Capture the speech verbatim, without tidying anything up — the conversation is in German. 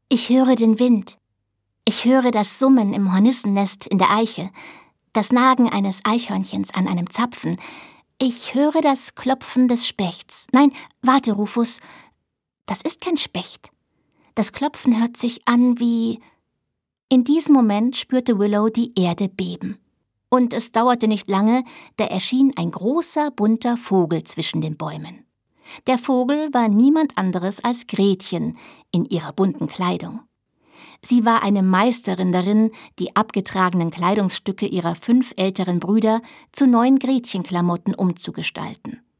Ich höre den Wind. Ich höre das Summen im Hornissennest in der Eiche, das Nagen eines Eichhörnchens an einem Zapfen. Ich höre das Klopfen des Spechts. Nein, warte, Rufus, das ist kein Specht. Das Klopfen hört sich an wie... In diesem Moment spürte Willow die Erde beben. Und es dauerte nicht lange, da erschien ein großer, bunter Vogel zwischen den Bäumen. Der Vogel war niemand anderes als Gretchen in ihrer bunten Kleidung. Sie war eine Meisterin darin, die abgetragenen Kleidungsstücke ihrer fünf älteren Brüder zu neuen Gretchenklamotten umzugestalten.